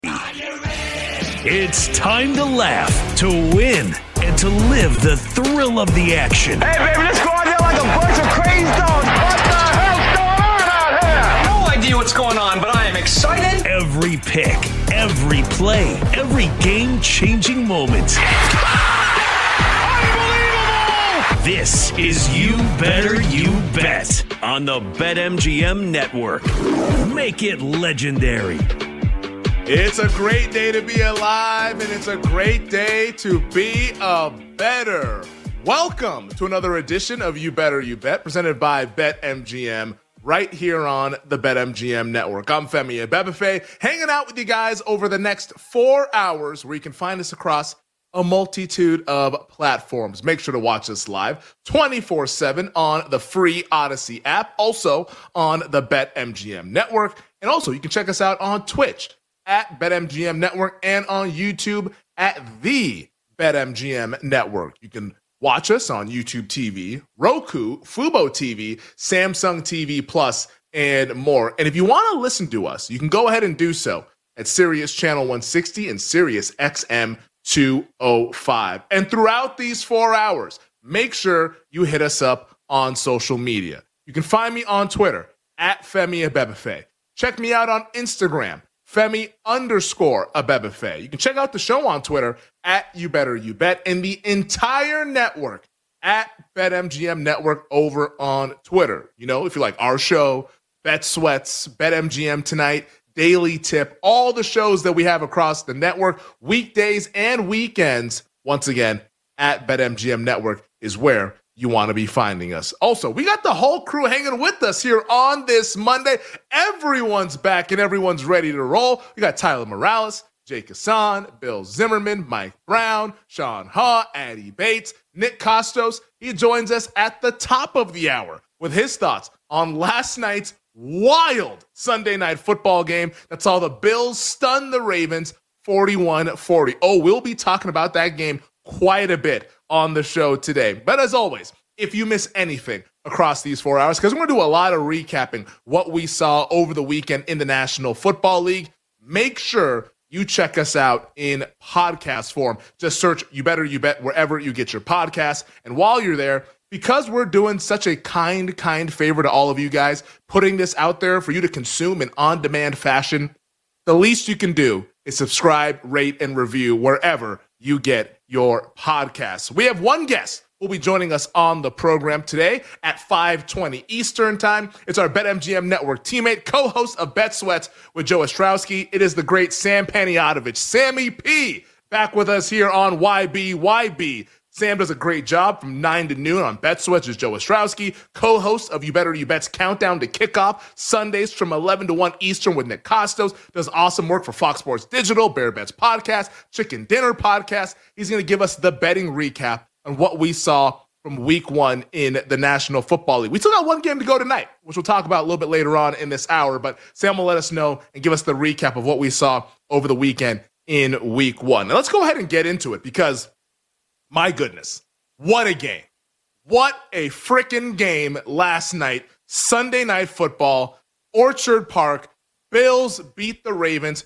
It's time to laugh, to win, and to live the thrill of the action. Hey, baby, let's go out there like a bunch of crazy dogs. What the hell's going on out here? No idea what's going on, but I am excited. Every pick, every play, every game-changing moment. Unbelievable! This is You Better You Bet on the BetMGM Network. Make it legendary. It's a great day to be alive, and it's a great day to be a better. Welcome to another edition of You Better You Bet, presented by BetMGM, right here on the BetMGM Network. I'm Femi Abebefe, hanging out with you guys over the next 4 hours, where you can find us across a multitude of platforms. Make sure to watch us live 24/7 on the free Odyssey app, also on the BetMGM Network, and also you can check us out on Twitch at BetMGM Network and on YouTube at the BetMGM Network. You can watch us on YouTube TV, Roku, Fubo TV, Samsung TV Plus, and more. And if you want to listen to us, you can go ahead and do so at Sirius Channel 160 and Sirius XM 205. And throughout these 4 hours, make sure you hit us up on social media. You can find me on Twitter at Femi Abebefe. Check me out on Instagram, Femi_Abebefe. You can check out the show on Twitter at You Better You Bet, and the entire network at BetMGM Network over on Twitter. You know, if you like our show, Bet Sweats, BetMGM Tonight, Daily Tip, all the shows that we have across the network, weekdays and weekends, once again, at BetMGM Network is where you want to be finding us. Also, we got the whole crew hanging with us here on this Monday. Everyone's back and everyone's ready to roll. We got Tyler Morales, Jake Hassan, Bill Zimmerman, Mike Brown, Sean Haw, Addy Bates, Nick Costos. He joins us at the top of the hour with his thoughts on last night's wild Sunday night football game that saw the Bills stun the Ravens 41-40. Oh, we'll be talking about that game quite a bit on the show today. But as always, if you miss anything across these 4 hours, because we're going to do a lot of recapping what we saw over the weekend in the National Football League, make sure you check us out in podcast form. Just search You Better You Bet wherever you get your podcasts. And while you're there, because we're doing such a kind favor to all of you guys, putting this out there for you to consume in on-demand fashion, the least you can do is subscribe, rate, and review wherever you get your podcasts. We have one guest who will be joining us on the program today at 5:20 Eastern Time. It's our BetMGM Network teammate, co-host of Bet Sweats with Joe Ostrowski. It is the great Sam Panayotovich, Sammy P, back with us here on YBYB. Sam does a great job from 9 to noon on Bet Sweats with Joe Ostrowski, co-host of You Better You Bet's Countdown to Kickoff, Sundays from 11 to 1 Eastern with Nick Costos, does awesome work for Fox Sports Digital, Bear Bets Podcast, Chicken Dinner Podcast. He's going to give us the betting recap on what we saw from week one in the National Football League. We still got one game to go tonight, which we'll talk about a little bit later on in this hour, but Sam will let us know and give us the recap of what we saw over the weekend in week one. Now let's go ahead and get into it, because my goodness, what a game. What a freaking game last night. Sunday Night Football, Orchard Park. Bills beat the Ravens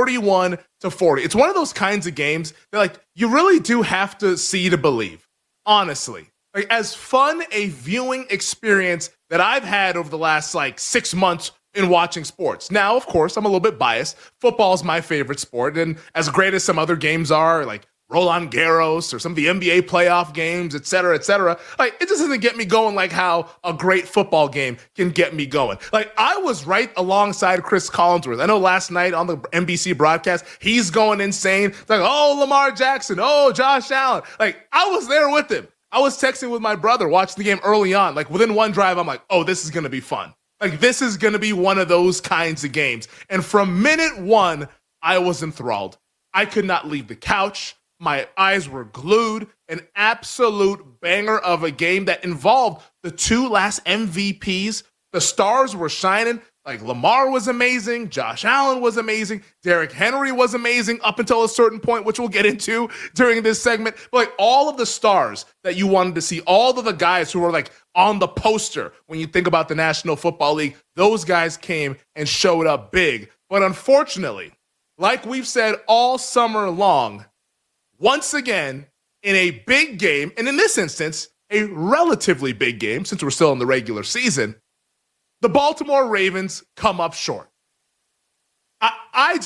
41-40. It's one of those kinds of games that, like, you really do have to see to believe, honestly. Like, as fun a viewing experience that I've had over the last, 6 months in watching sports. Now, of course, I'm a little bit biased. Football is my favorite sport, and as great as some other games are, like Roland Garros or some of the NBA playoff games, et cetera, it just doesn't get me going like how a great football game can get me going. Like, I was right alongside Chris Collinsworth. I know last night on the NBC broadcast, he's going insane. It's like, oh, Lamar Jackson, oh, Josh Allen. Like, I was there with him. I was texting with my brother, watching the game early on. Like, within one drive, I'm like, oh, this is going to be fun. Like, this is going to be one of those kinds of games. And from minute one, I was enthralled. I could not leave the couch. My eyes were glued. An absolute banger of a game that involved the two last MVPs. The stars were shining. Like, Lamar was amazing. Josh Allen was amazing. Derrick Henry was amazing up until a certain point, which we'll get into during this segment. But like, all of the stars that you wanted to see, all of the guys who were like on the poster when you think about the National Football League, those guys came and showed up big. But unfortunately, like we've said all summer long, once again, in a big game, and in this instance, a relatively big game, since we're still in the regular season, the Baltimore Ravens come up short. I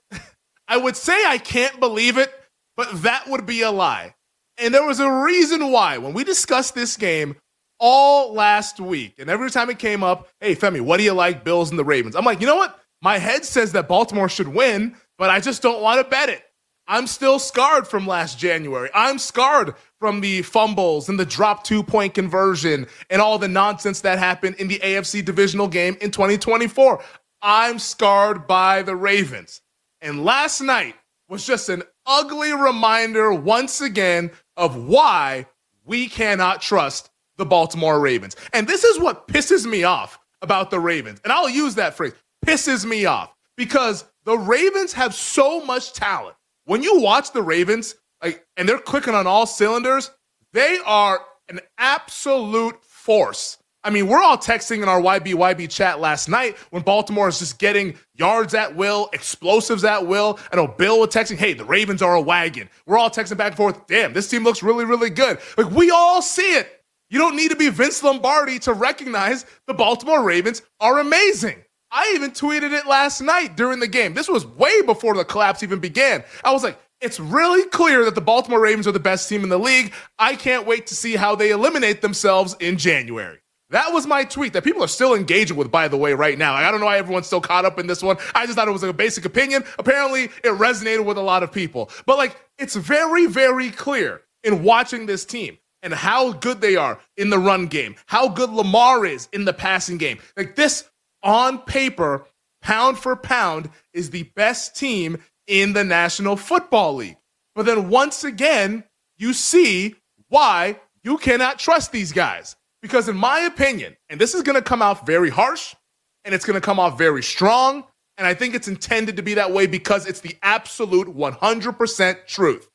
would say I can't believe it, but that would be a lie. And there was a reason why. When we discussed this game all last week, and every time it came up, hey, Femi, what do you like, Bills and the Ravens? I'm like, you know what? My head says that Baltimore should win, but I just don't want to bet it. I'm still scarred from last January. I'm scarred from the fumbles and the drop 2-point conversion and all the nonsense that happened in the AFC divisional game in 2024. I'm scarred by the Ravens. And last night was just an ugly reminder once again of why we cannot trust the Baltimore Ravens. And this is what pisses me off about the Ravens. And I'll use that phrase, pisses me off, because the Ravens have so much talent. When you watch the Ravens, and they're clicking on all cylinders, they are an absolute force. I mean, we're all texting in our YBYB chat last night when Baltimore is just getting yards at will, explosives at will. I know Bill was texting, hey, the Ravens are a wagon. We're all texting back and forth, damn, this team looks really, really good. Like, we all see it. You don't need to be Vince Lombardi to recognize the Baltimore Ravens are amazing. I even tweeted it last night during the game. This was way before the collapse even began. I was like, it's really clear that the Baltimore Ravens are the best team in the league. I can't wait to see how they eliminate themselves in January. That was my tweet that people are still engaging with, by the way, right now. I don't know why everyone's still caught up in this one. I just thought it was a basic opinion. Apparently, it resonated with a lot of people. But, it's very, very clear in watching this team and how good they are in the run game, how good Lamar is in the passing game. This, on paper, pound for pound, is the best team in the National Football League. But then once again, you see why you cannot trust these guys. Because in my opinion, and this is going to come out very harsh, and it's going to come off very strong, and I think it's intended to be that way because it's the absolute 100% truth.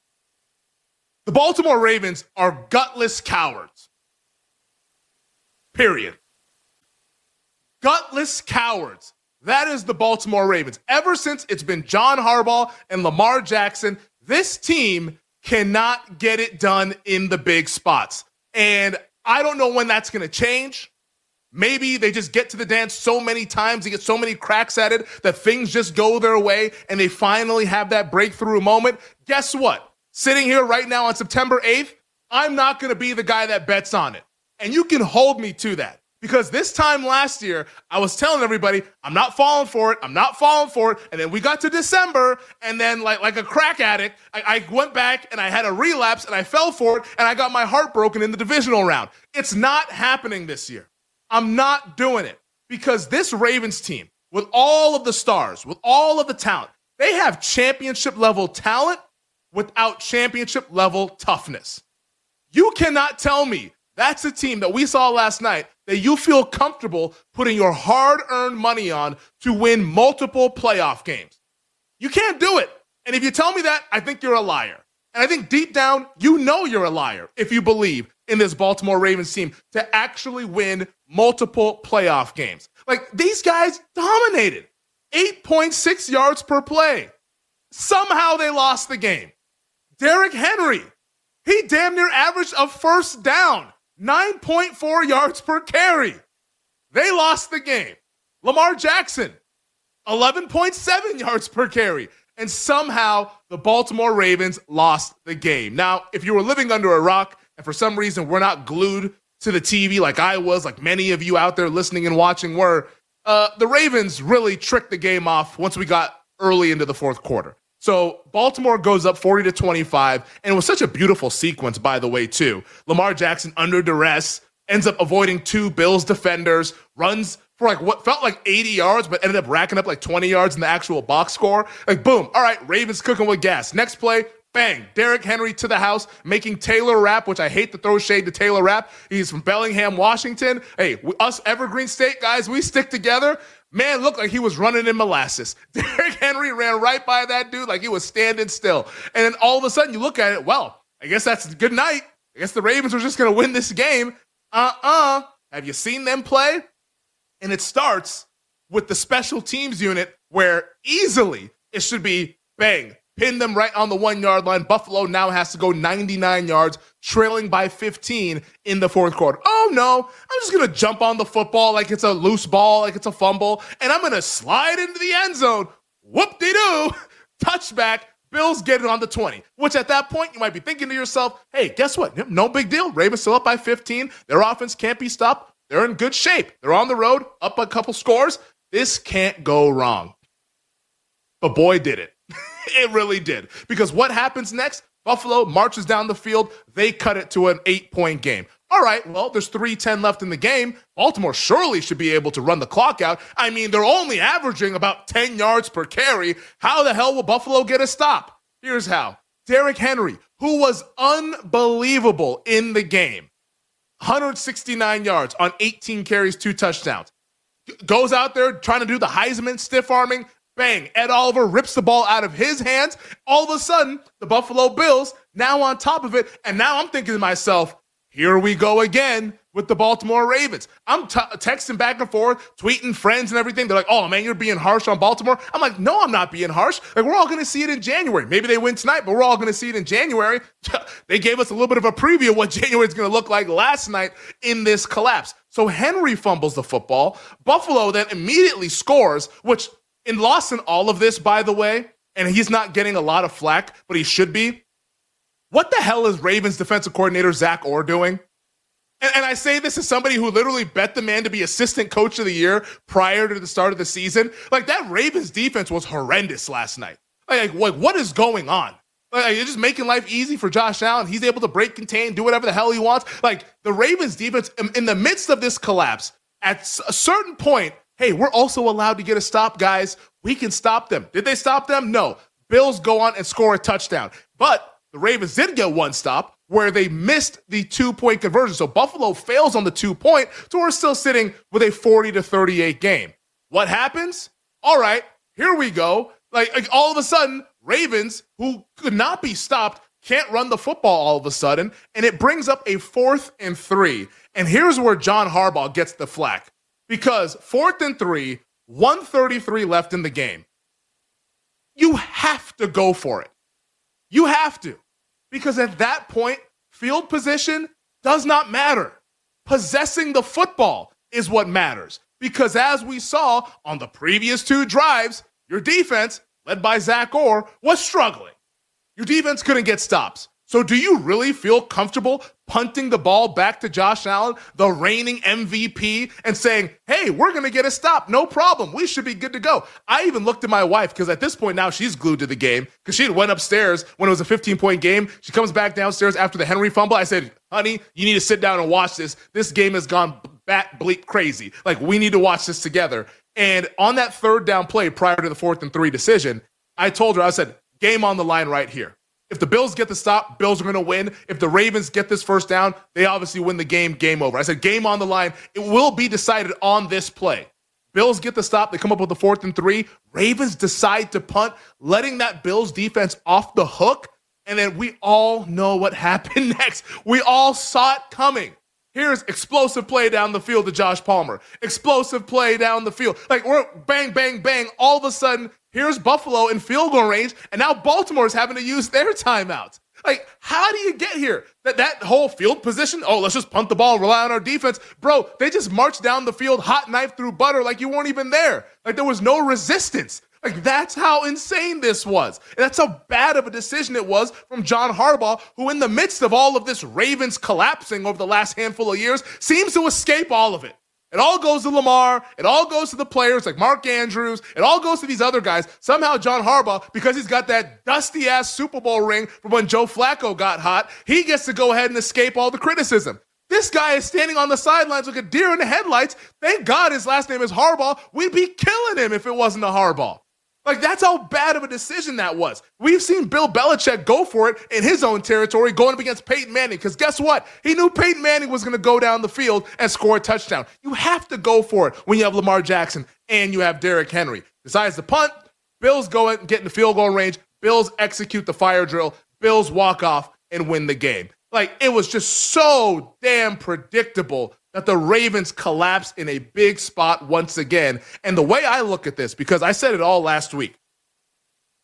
The Baltimore Ravens are gutless cowards. Period. Gutless cowards. That is the Baltimore Ravens. Ever since it's been John Harbaugh and Lamar Jackson, this team cannot get it done in the big spots. And I don't know when that's going to change. Maybe they just get to the dance so many times, they get so many cracks at it that things just go their way and they finally have that breakthrough moment. Guess what? Sitting here right now on September 8th, I'm not going to be the guy that bets on it. And you can hold me to that. Because this time last year, I was telling everybody, I'm not falling for it. I'm not falling for it. And then we got to December, and then like a crack addict, I went back and I had a relapse and I fell for it, and I got my heart broken in the divisional round. It's not happening this year. I'm not doing it. Because this Ravens team, with all of the stars, with all of the talent, they have championship-level talent without championship-level toughness. You cannot tell me that's a team that we saw last night that you feel comfortable putting your hard-earned money on to win multiple playoff games. You can't do it. And if you tell me that, I think you're a liar. And I think deep down, you know you're a liar if you believe in this Baltimore Ravens team to actually win multiple playoff games. These guys dominated. 8.6 yards per play. Somehow they lost the game. Derrick Henry, he damn near averaged a first down. 9.4 yards per carry. They lost the game. Lamar Jackson, 11.7 yards per carry. And somehow the Baltimore Ravens lost the game. Now, if you were living under a rock and for some reason we're not glued to the TV like I was, like many of you out there listening and watching were, the Ravens really tricked the game off once we got early into the fourth quarter. So Baltimore goes up 40-25, and it was such a beautiful sequence, by the way, too. Lamar Jackson under duress, ends up avoiding two Bills defenders, runs for what felt like 80 yards, but ended up racking up 20 yards in the actual box score. Boom. All right, Ravens cooking with gas. Next play, bang, Derrick Henry to the house, making Taylor Rapp, which I hate to throw shade to Taylor Rapp. He's from Bellingham, Washington. Hey, us Evergreen State guys, we stick together. Man, looked like he was running in molasses. Derrick Henry ran right by that dude like he was standing still. And then all of a sudden you look at it, well, I guess that's a good night. I guess the Ravens are just going to win this game. Have you seen them play? And it starts with the special teams unit where easily It should be bang, pin them right on the 1-yard line. Buffalo now has to go 99 yards, trailing by 15 in the fourth quarter. Oh no, I'm just going to jump on the football like it's a loose ball, like it's a fumble, and I'm going to slide into the end zone. Whoop-de-doo, touchback. Bills get it on the 20, which at that point you might be thinking to yourself, hey, guess what? No big deal. Ravens still up by 15. Their offense can't be stopped. They're in good shape. They're on the road, up a couple scores. This can't go wrong. But boy, did it. It really did. Because what happens next? Buffalo marches down the field. They cut it to an 8-point game. All right, well, there's 3:10 left in the game. Baltimore surely should be able to run the clock out. I mean, they're only averaging about 10 yards per carry. How the hell will Buffalo get a stop? Here's how. Derrick Henry, who was unbelievable in the game, 169 yards on 18 carries, 2 touchdowns. Goes out there trying to do the Heisman stiff arming. Bang, Ed Oliver rips the ball out of his hands. All of a sudden, the Buffalo Bills now on top of it. And now I'm thinking to myself, here we go again with the Baltimore Ravens. I'm texting back and forth, tweeting friends and everything. They're like, oh, man, you're being harsh on Baltimore. I'm like, no, I'm not being harsh. Like, we're all going to see it in January. Maybe they win tonight, but we're all going to see it in January. They gave us a little bit of a preview of what January is going to look like last night in this collapse. So Henry fumbles the football. Buffalo then immediately scores, which in loss in all of this, by the way, and he's not getting a lot of flack, but he should be. What the hell is Ravens defensive coordinator Zach Orr doing? And I say this as somebody who literally bet the man to be assistant coach of the year prior to the start of the season. Like, that Ravens defense was horrendous last night. Like what is going on? Like, you're just making life easy for Josh Allen. He's able to break, contain, do whatever the hell he wants. Like, the Ravens defense, in the midst of this collapse, at a certain point, hey, we're also allowed to get a stop, guys. We can stop them. Did they stop them? No. Bills go on and score a touchdown. But the Ravens did get one stop where they missed the 2-point conversion. So Buffalo fails on the 2-point, so we're still sitting with a 40-38 game. What happens? All right, here we go. Like all of a sudden, Ravens, who could not be stopped, can't run the football all of a sudden, and it brings up a 4th and 3. And here's where John Harbaugh gets the flack. Because 4th and 3, 1:33 left in the game. You have to go for it. You have to. Because at that point, field position does not matter. Possessing the football is what matters. Because as we saw on the previous 2 drives, your defense, led by Zach Orr, was struggling. Your defense couldn't get stops. So do you really feel comfortable punting the ball back to Josh Allen, the reigning MVP, and saying, hey, we're going to get a stop. No problem. We should be good to go. I even looked at my wife because at this point now she's glued to the game because she went upstairs when it was a 15-point game. She comes back downstairs after the Henry fumble. I said, honey, you need to sit down and watch this. This game has gone bat bleep crazy. Like, we need to watch this together. And on that 3rd down play prior to the 4th and 3 decision, I told her, I said, game on the line right here. If the Bills get the stop, Bills are going to win. If the Ravens get this first down, they obviously win the game, game over. I said, game on the line. It will be decided on this play. Bills get the stop. They come up with the 4th and 3. Ravens decide to punt, letting that Bills defense off the hook. And then we all know what happened next. We all saw it coming. Here's explosive play down the field to Josh Palmer. Explosive play down the field. Like, we're bang, bang, bang. All of a sudden, here's Buffalo in field goal range, and now Baltimore's having to use their timeouts. Like, how do you get here? That whole field position, oh, let's just punt the ball, rely on our defense. Bro, they just marched down the field, hot knife through butter, like you weren't even there. Like, there was no resistance. Like, that's how insane this was. And that's how bad of a decision it was from John Harbaugh, who in the midst of all of this Ravens collapsing over the last handful of years, seems to escape all of it. It all goes to Lamar. It all goes to the players like Mark Andrews. It all goes to these other guys. Somehow John Harbaugh, because he's got that dusty-ass Super Bowl ring from when Joe Flacco got hot, he gets to go ahead and escape all the criticism. This guy is standing on the sidelines like a deer in the headlights. Thank God his last name is Harbaugh. We'd be killing him if it wasn't a Harbaugh. Like, that's how bad of a decision that was. We've seen Bill Belichick go for it in his own territory, going up against Peyton Manning, because guess what? He knew Peyton Manning was going to go down the field and score a touchdown. You have to go for it when you have Lamar Jackson and you have Derrick Henry. Decides to punt. Bills go and get in the field goal range. Bills execute the fire drill. Bills walk off and win the game. Like, it was just so damn predictable that the Ravens collapsed in a big spot once again. And the way I look at this, because I said it all last week,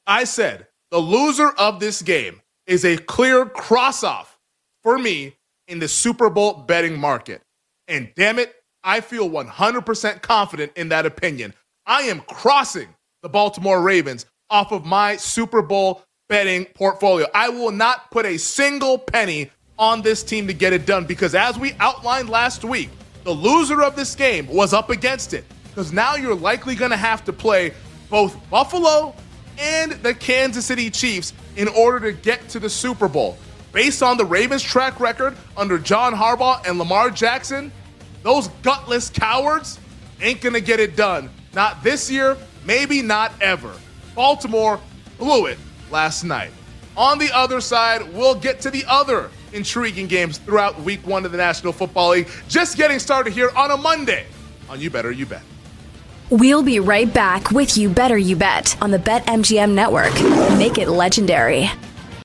I said the loser of this game is a clear cross-off for me in the Super Bowl betting market. And damn it, I feel 100% confident in that opinion. I am crossing the Baltimore Ravens off of my Super Bowl betting portfolio. I will not put a single penny on this team to get it done because as we outlined last week, the loser of this game was up against it because now you're likely going to have to play both Buffalo and the Kansas City Chiefs in order to get to the Super Bowl. Based on the Ravens' track record under John Harbaugh and Lamar Jackson, those gutless cowards ain't going to get it done. Not this year, maybe not ever. Baltimore blew it last night. On the other side, we'll get to the other intriguing games throughout week 1 of the National Football League. Just getting started here on a Monday on You Better You Bet. We'll be right back with You Better You Bet on the BetMGM Network. Make it legendary.